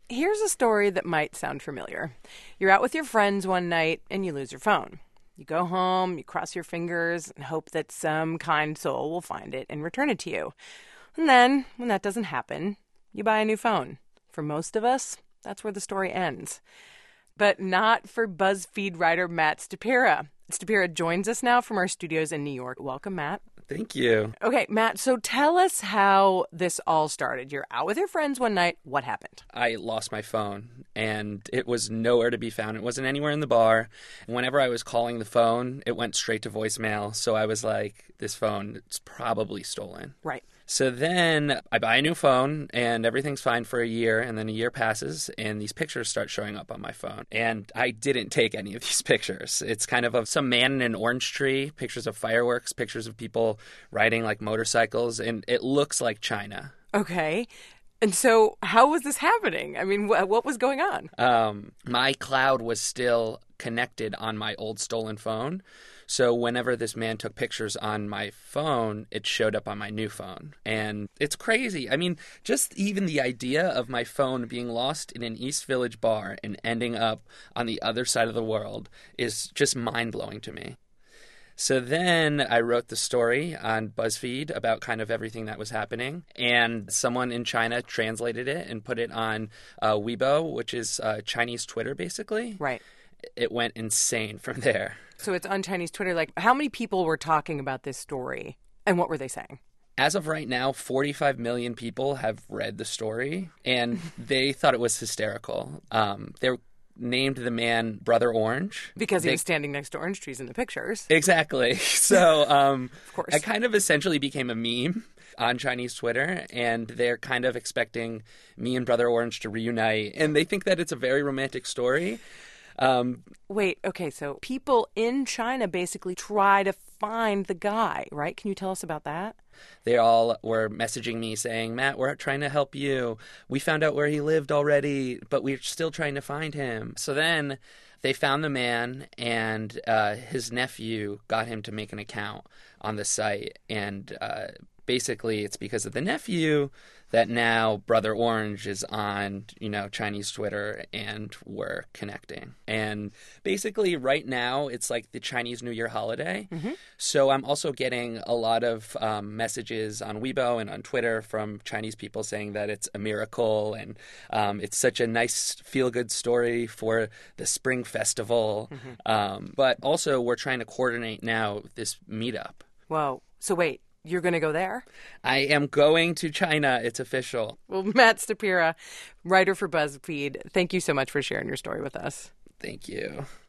Here's a story that might sound familiar. You're out with your friends one night and you lose your phone. You go home, you cross your fingers, and hope that some kind soul will find it and return it to you. And then, when that doesn't happen, you buy a new phone. For most of us, that's where the story ends. But not for BuzzFeed writer Matt Stupera. Stupera joins us now from our studios in New York. Welcome, Matt. Thank you. Okay, Matt, so tell us how this all started. You're out with your friends one night. What happened? I lost my phone, and it was nowhere to be found. It wasn't anywhere in the bar. And whenever I was calling the phone, it went straight to voicemail. So I was like, this phone, it's probably stolen. Right. So then I buy a new phone, and everything's fine for a year, and then a year passes, and these pictures start showing up on my phone. And I didn't take any of these pictures. It's kind of some man in an orange tree, pictures of fireworks, pictures of people riding like motorcycles, and it looks like China. Okay. And so how was this happening? I mean, what was going on? My cloud was still connected on my old stolen phone. So whenever this man took pictures on my phone, it showed up on my new phone. And it's crazy. I mean, just even the idea of my phone being lost in an East Village bar and ending up on the other side of the world is just mind-blowing to me. So then I wrote the story on BuzzFeed about kind of everything that was happening, and someone in China translated it and put it on Weibo, which is Chinese Twitter, basically. Right. It went insane from there. So it's on Chinese Twitter. Like, how many people were talking about this story, and what were they saying? As of right now, 45 million people have read the story, and they thought it was hysterical. They named the man Brother Orange. Because he was standing next to orange trees in the pictures. Exactly. So of course. I kind of essentially became a meme on Chinese Twitter, and they're kind of expecting me and Brother Orange to reunite, and they think that it's a very romantic story. Wait, okay, so people in China basically try to find the guy, right? Can you tell us about that? They all were messaging me saying, Matt, we're trying to help you. We found out where he lived already, but we're still trying to find him. So then they found the man, and his nephew got him to make an account on the site. And basically it's because of the nephew that now Brother Orange is on, Chinese Twitter, and we're connecting. And basically right now it's like the Chinese New Year holiday. Mm-hmm. So I'm also getting a lot of messages on Weibo and on Twitter from Chinese people saying that it's a miracle, and it's such a nice feel-good story for the Spring Festival. Mm-hmm. But also we're trying to coordinate now this meetup. Whoa. So wait. You're going to go there? I am going to China. It's official. Well, Matt Stupera, writer for BuzzFeed, thank you so much for sharing your story with us. Thank you.